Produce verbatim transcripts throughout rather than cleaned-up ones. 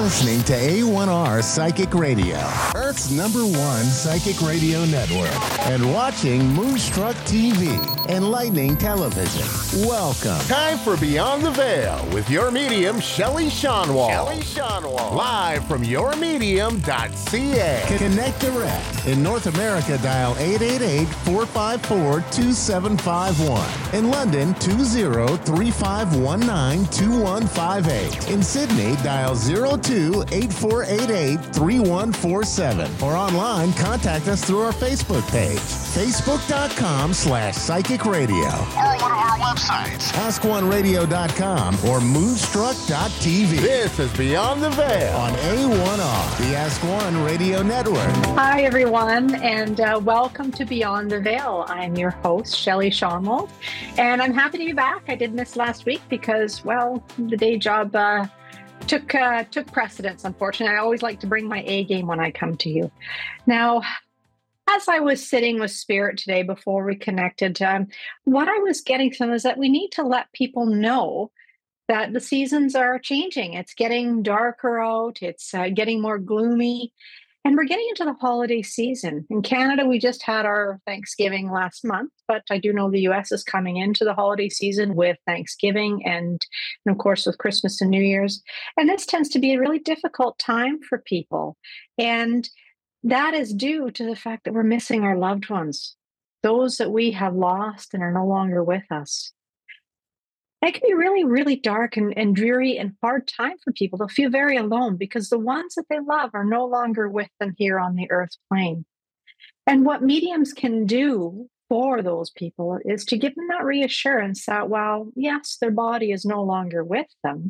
listening to A one R Psychic Radio, Earth's number one psychic radio network, and watching Moonstruck T V and Lightning Television. Welcome. Time for Beyond the Veil with your medium, Shelley Seanwald. Shelley Seanwald. Live from your medium dot c a. Connect direct. In North America, dial eight eight eight, four five four, two seven five one. In London, two zero three five one nine two one five eight. In Sydney, dial zero two eight four eight eight three one four seven. Or online, contact us through our Facebook page, facebook.com slash psychic radio. Or one of our websites, ask one radio dot com or moonstruck dot t v. This is Beyond the Veil on A one R, the Ask One Radio Network. Hi, everyone, and uh, welcome to Beyond the Veil. I'm your host, Shelley Seanwald, and I'm happy to be back. I did miss last week because, well, the day job uh, took uh, took precedence, unfortunately. I always like to bring my A game when I come to you. Now, as I was sitting with Spirit today before we connected, um, what I was getting from is that we need to let people know that the seasons are changing. It's getting darker out. It's uh, getting more gloomy. And we're getting into the holiday season. In Canada, we just had our Thanksgiving last month, but I do know the U S is coming into the holiday season with Thanksgiving and, and of course, with Christmas and New Year's. And this tends to be a really difficult time for people. And that is due to the fact that we're missing our loved ones, those that we have lost and are no longer with us. It can be really, really dark and, and dreary and hard time for people. They'll feel very alone because the ones that they love are no longer with them here on the earth plane. And what mediums can do for those people is to give them that reassurance that while, yes, their body is no longer with them,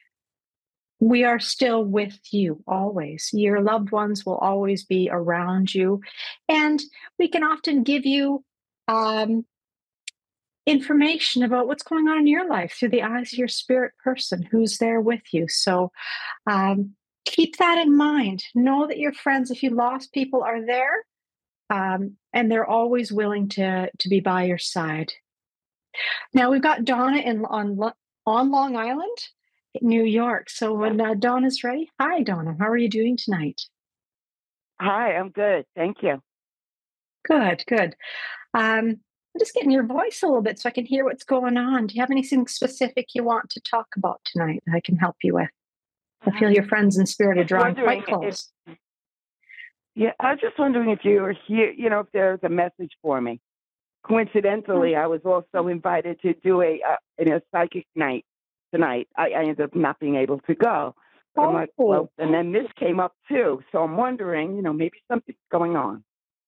we are still with you always. Your loved ones will always be around you. And we can often give you um, information about what's going on in your life through the eyes of your spirit person who's there with you. So um, keep that in mind. Know that your friends, if you lost people, are there, um, and they're always willing to, to be by your side. Now, we've got Donna in, on, on Long Island, New York. So when uh, Donna's ready, hi, Donna. How are you doing tonight? Hi, I'm good. Thank you. Good, good. Um, I'm just getting your voice a little bit so I can hear what's going on. Do you have anything specific you want to talk about tonight that I can help you with? I feel your friends in spirit are drawing quite close. If, yeah, I was just wondering if you were here, you know, if there's a message for me. Coincidentally, I was also invited to do a, uh, a psychic night tonight. I, I ended up not being able to go. But oh. I'm like, well, and then this came up too. So I'm wondering, you know, maybe something's going on.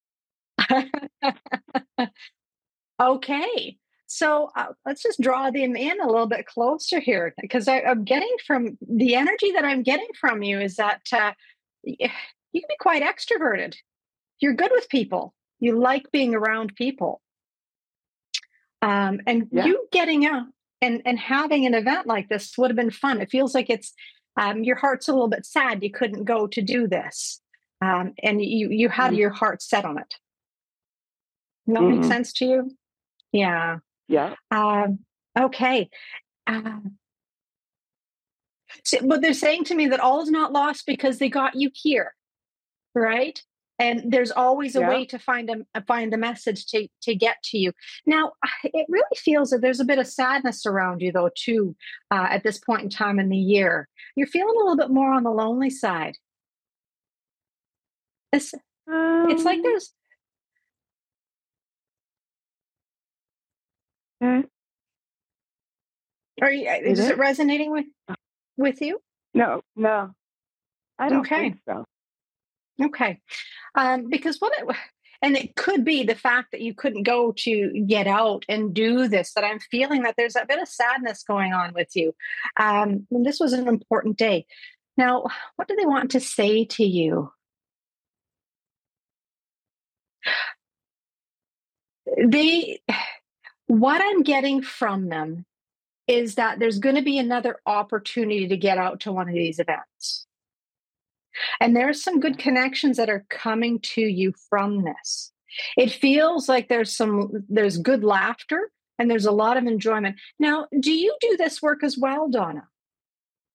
Okay, so uh, let's just draw them in a little bit closer here, because I'm getting from the energy that I'm getting from you is that uh, you can be quite extroverted. You're good with people. You like being around people. Um, and yeah. you getting out and, and having an event like this would have been fun. It feels like it's um, your heart's a little bit sad you couldn't go to do this. Um, and you, you had mm-hmm. your heart set on it. Does that mm-hmm. make sense to you? Yeah. Yeah. Um, okay. Um, so, but they're saying to me that all is not lost because they got you here, right? And there's always a yeah. way to find a find a message to to get to you. Now, it really feels that there's a bit of sadness around you, though, too, uh, at this point in time in the year. You're feeling a little bit more on the lonely side. It's, um, it's like there's. Are you, is, is it? it resonating with with you? No, no, I don't okay. think so. Okay, um, because what it and it could be the fact that you couldn't go to get out and do this. That I'm feeling that there's a bit of sadness going on with you. Um, and this was an important day. Now, what do they want to say to you? They. What I'm getting from them is that there's going to be another opportunity to get out to one of these events. And there's some good connections that are coming to you from this. It feels like there's some, there's good laughter and there's a lot of enjoyment. Now, do you do this work as well, Donna?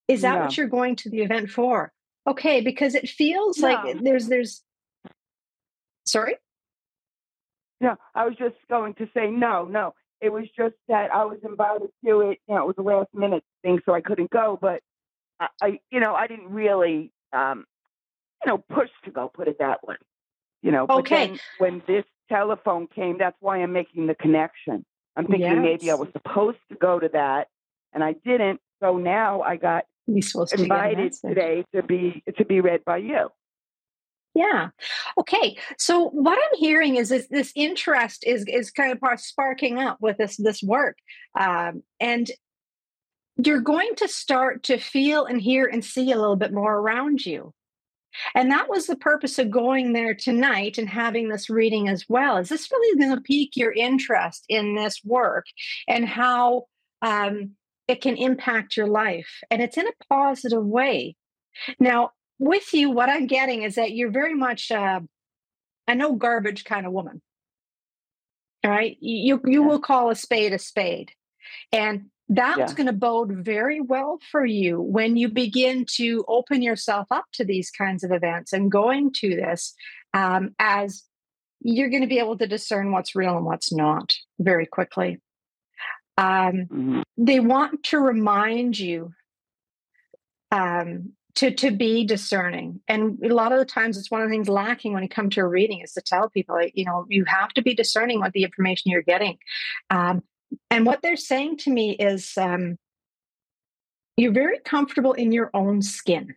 Is that what No, you're going to the event for? Okay, because it feels like no, there's there's sorry? no. I was just going to say no, no. It was just that I was invited to it. You know, it was a last minute thing, so I couldn't go. But I, I you know, I didn't really, um, you know, push to go. Put it that way. You know, but Okay. then when this telephone came, that's why I'm making the connection. I'm thinking maybe I Yes. was supposed to go to that, and I didn't. So now I got You're supposed to get a invited message. today to be to be read by you. Yeah. Okay. So what I'm hearing is this, this interest is is kind of par- sparking up with this this work, um, and you're going to start to feel and hear and see a little bit more around you. And that was the purpose of going there tonight and having this reading as well. Is this really going to pique your interest in this work and how um, it can impact your life? And it's in a positive way. Now, with you, what I'm getting is that you're very much uh, a no garbage kind of woman. All right. You, you Yeah, will call a spade a spade. And that's yeah. going to bode very well for you when you begin to open yourself up to these kinds of events and going to this, um, as you're going to be able to discern what's real and what's not very quickly. Um, Mhm. they want to remind you um, to to be discerning, and a lot of the times it's one of the things lacking when you come to a reading is to tell people, like, you know, you have to be discerning with the information you're getting. Um, and what they're saying to me is, um, you're very comfortable in your own skin.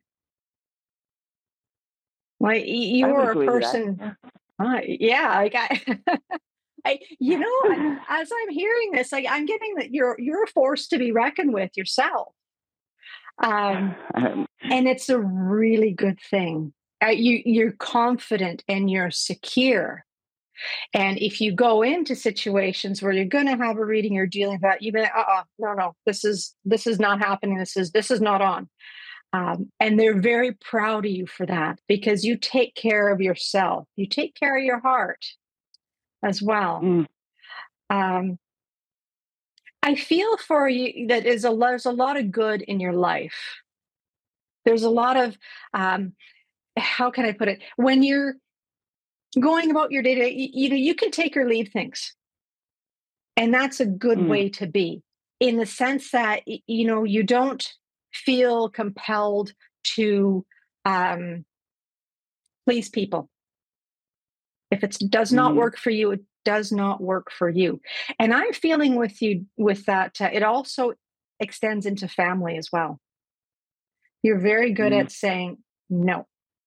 Like I would you're a agree to that. person, Yeah. uh, yeah. Like I, I, you know, as I'm hearing this, like I'm getting that you're you're a force to be reckoned with yourself, um, Um, and it's a really good thing. Uh, you you're confident and you're secure. And if you go into situations where you're going to have a reading or dealing with that, you've been, uh-uh, no, no, this is this is not happening. This is this is not on. Um, and they're very proud of you for that because you take care of yourself. You take care of your heart as well. mm, Um, I feel for you that is a there's a lot of good in your life. There's a lot of um, how can I put it? When you're going about your day to day, you, you know, you can take or leave things, and that's a good mm, way to be. In the sense that you know you don't feel compelled to um, please people. If it does not mhm, work for you, it does not work for you. And I'm feeling with you with that. Uh, it also extends into family as well. You're very good mm. at saying no.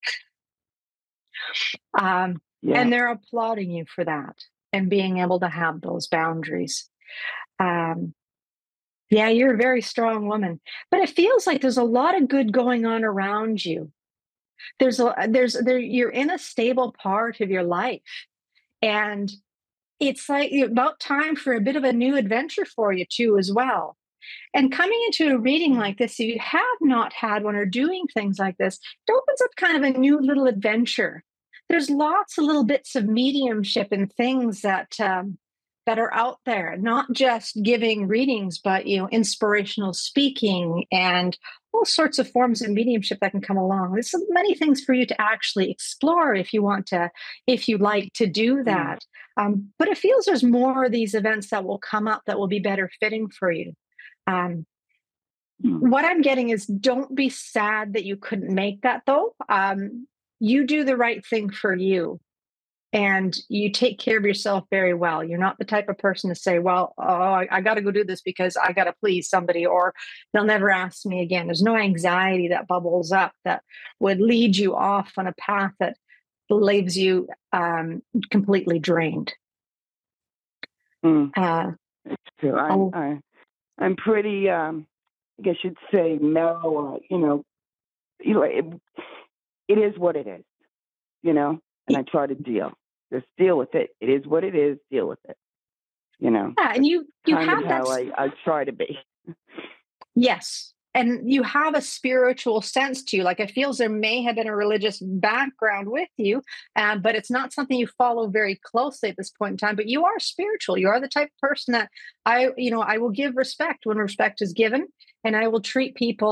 Um, Yeah. and they're applauding you for that and being able to have those boundaries. Um, yeah, you're a very strong woman, but it feels like there's a lot of good going on around you. There's a there's there you're in a stable part of your life, and it's like about time for a bit of a new adventure for you too as well. And coming into a reading like this, if you have not had one or doing things like this, it opens up kind of a new little adventure. There's lots of little bits of mediumship and things that um, that are out there, not just giving readings, but you know, inspirational speaking and all sorts of forms of mediumship that can come along. There's so many things for you to actually explore if you want to, if you like to do Mm, that. Um, but it feels there's more of these events that will come up that will be better fitting for you. Um, mm, what I'm getting is don't be sad that you couldn't make that though. Um, you do the right thing for you and you take care of yourself very well. You're not the type of person to say, well, oh, I, I got to go do this because I got to please somebody or they'll never ask me again. There's no anxiety that bubbles up that would lead you off on a path that leaves you um, completely drained. mm. Uh, It's true. I'm oh, I, I'm pretty. Um, I guess you'd say mellow. Or, you know, you know, it, it is what it is. You know, and I try to deal. Just deal with it. It is what it is. Deal with it. You know, yeah, and that's you you kind of have that. how I I try to be. Yes. And you have a spiritual sense to you. Like it feels there may have been a religious background with you, um, but it's not something you follow very closely at this point in time. But you are spiritual. You are the type of person that I, you know, I will give respect when respect is given, and I will treat people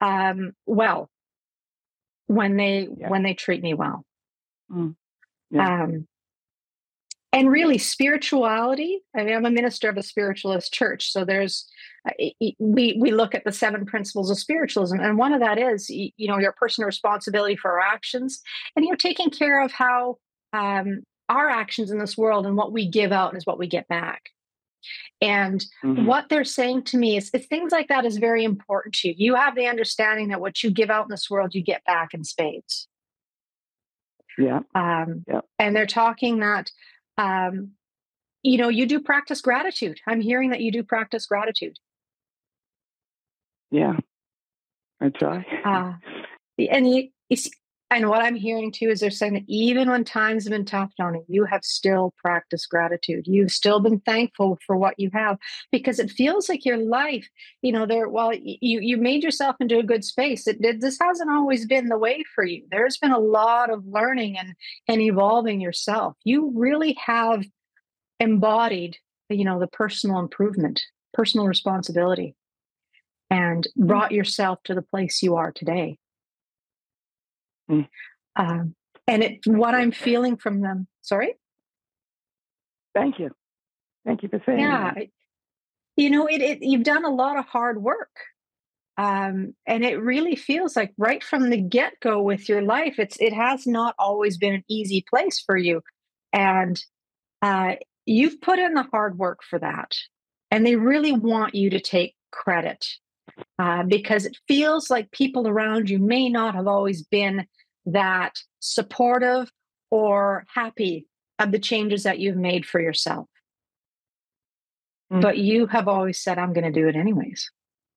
um, well when they Yeah. when they treat me well. Mm. Yeah. Um, and really, spirituality. I mean, I'm a minister of a spiritualist church, so there's uh, we we look at the seven principles of spiritualism, and one of that is you know your personal responsibility for our actions, and you're taking care of how um, our actions in this world and what we give out is what we get back. And Mhm. what they're saying to me is, is things like that is very important to you. You have the understanding that what you give out in this world, you get back in spades. Yeah. Um, Yeah. and they're talking that, um, you know, you do practice gratitude. I'm hearing that you do practice gratitude. Yeah. I try. Uh, and you, you see, and what I'm hearing too is they're saying that even when times have been tough, Donna, you have still practiced gratitude. You've still been thankful for what you have, because it feels like your life, you know, there, well, you, you made yourself into a good space. It did. This hasn't always been the way for you. There's been a lot of learning and, and evolving yourself. You really have embodied, you know, the personal improvement, personal responsibility, and brought yourself to the place you are today. Mm. Um, and it, what I'm feeling from them, sorry? Thank you. Thank you for saying Yeah. that. You know, it, it, you've done a lot of hard work. Um, and it really feels like right from the get-go with your life, it's, it has not always been an easy place for you. And uh, you've put in the hard work for that. And they really want you to take credit uh, because it feels like people around you may not have always been that supportive or happy of the changes that you've made for yourself. Mm. But you have always said, I'm going to do it anyways.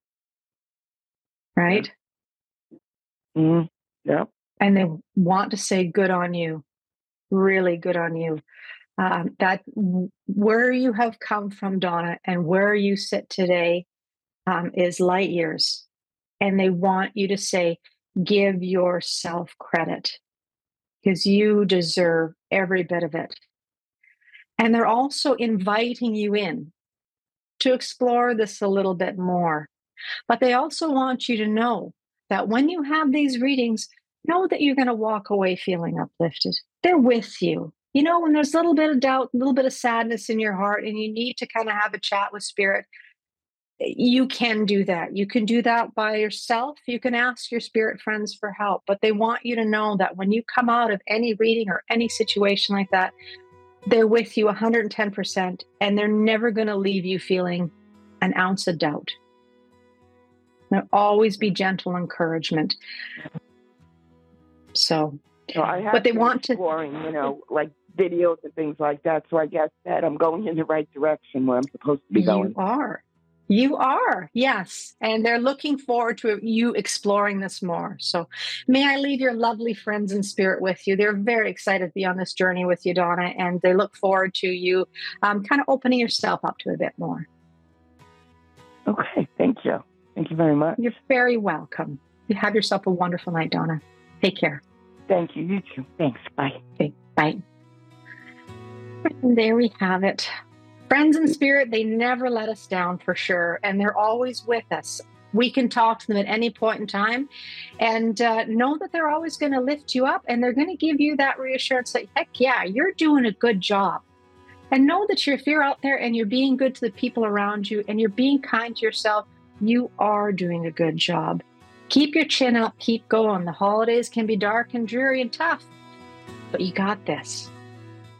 Right? Yeah. Mm. Yeah. And they want to say, good on you. Really good on you. Um, that where you have come from, Donna, and where you sit today um, is light years. And they want you to say, give yourself credit because you deserve every bit of it. And they're also inviting you in to explore this a little bit more. But they also want you to know that when you have these readings, know that you're going to walk away feeling uplifted. They're with you. You know, when there's a little bit of doubt, a little bit of sadness in your heart, and you need to kind of have a chat with Spirit, you can do that. You can do that by yourself. You can ask your spirit friends for help, but they want you to know that when you come out of any reading or any situation like that, they're with you one hundred ten percent, and they're never going to leave you feeling an ounce of doubt. There'll always be gentle encouragement. So, so I have but they been want exploring, to, you know, like videos and things like that. So I guess that I'm going in the right direction where I'm supposed to be going. You are. You are, yes. And they're looking forward to you exploring this more. So may I leave your lovely friends in spirit with you. They're very excited to be on this journey with you, Donna, and they look forward to you um, kind of opening yourself up to a bit more. Okay, thank you. Thank you very much. You're very welcome. You have yourself a wonderful night, Donna. Take care. Thank you. You too. Thanks. Bye. Okay, bye. And there we have it. Friends in spirit, they never let us down for sure. And they're always with us. We can talk to them at any point in time and uh, know that they're always going to lift you up. And they're going to give you that reassurance that, heck yeah, you're doing a good job. And know that you're, if you're out there and you're being good to the people around you and you're being kind to yourself, you are doing a good job. Keep your chin up, keep going. The holidays can be dark and dreary and tough, but you got this.